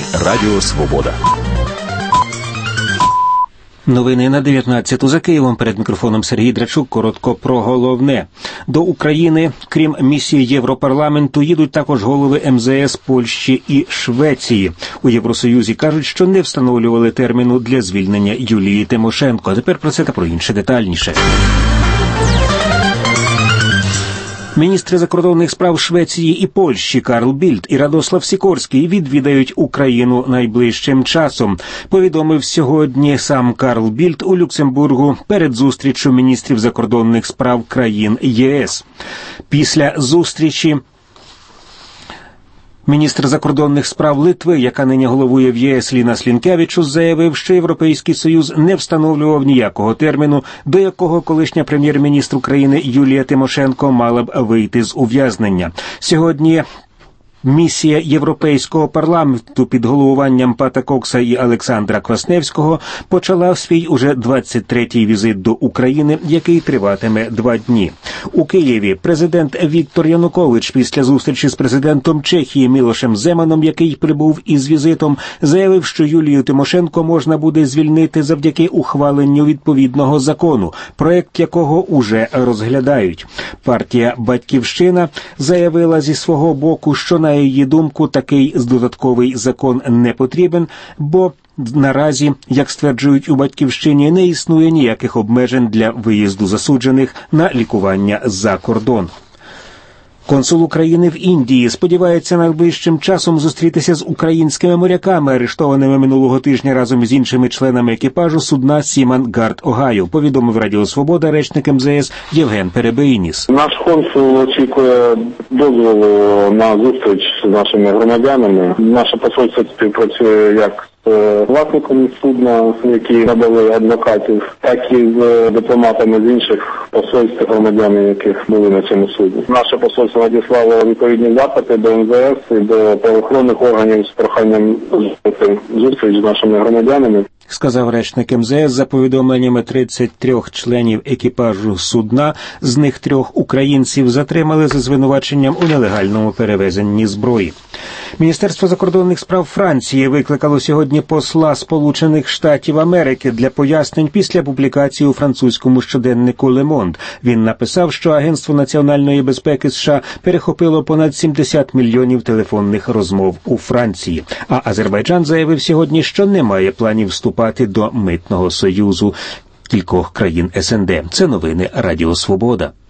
Радіо Свобода. Новини на 19-ту за Києвом. Перед мікрофоном Сергій Драчук. Коротко про головне. До України, крім місії Європарламенту, їдуть також голови МЗС Польщі і Швеції. У Євросоюзі кажуть, що не встановлювали терміну для звільнення Юлії Тимошенко. А тепер про це та про інше детальніше. Міністри закордонних справ Швеції і Польщі Карл Більд і Радослав Сікорський відвідають Україну найближчим часом. Повідомив сьогодні сам Карл Більд у Люксембургу перед зустрічю міністрів закордонних справ країн ЄС. Після зустрічі міністр закордонних справ Литви, яка нині головує в ЄС, Лінас Лінкевичус, заявив, що Європейський Союз не встановлював ніякого терміну, до якого колишня прем'єр-міністр України Юлія Тимошенко мала б вийти з ув'язнення. Сьогодні місія Європейського парламенту під головуванням Пата Кокса і Олександра Квасневського почала свій уже 23-й візит до України, який триватиме 2 дні. У Києві президент Віктор Янукович після зустрічі з президентом Чехії Мілошем Земаном, який прибув із візитом, заявив, що Юлію Тимошенко можна буде звільнити завдяки ухваленню відповідного закону, проект якого уже розглядають. Партія «Батьківщина» заявила зі свого боку, що на її думку такий додатковий закон не потрібен, бо наразі, як стверджують у «Батьківщині», не існує ніяких обмежень для виїзду засуджених на лікування за кордон. Консул України в Індії сподівається найближчим часом зустрітися з українськими моряками, арештованими минулого тижня разом з іншими членами екіпажу судна «Сіман Гард Огайо», повідомив Радіо Свобода речник МЗС Євген Перебийніс. Наш консул очікує дозволу на зустріч з нашими громадянами. Наше посольство співпрацює як з власником судна, які надали адвокатів, так і з дипломатами з інших посольств, громадян, яких були на цьому судні. Наше посольство надіслало відповідні запити до МЗС і до правоохоронних органів з проханням зустріч з нашими громадянами. Сказав речник МЗС. За повідомленнями 33 членів екіпажу судна, з них 3 українців затримали за звинуваченням у нелегальному перевезенні зброї. Міністерство закордонних справ Франції викликало сьогодні посла Сполучених Штатів Америки для пояснень після публікації у французькому щоденнику «Ле Монд». Він написав, що Агентство національної безпеки США перехопило понад 70 мільйонів телефонних розмов у Франції. А Азербайджан заявив сьогодні, що не має планів вступати до Митного союзу кількох країн СНД. Це новини Радіо Свобода.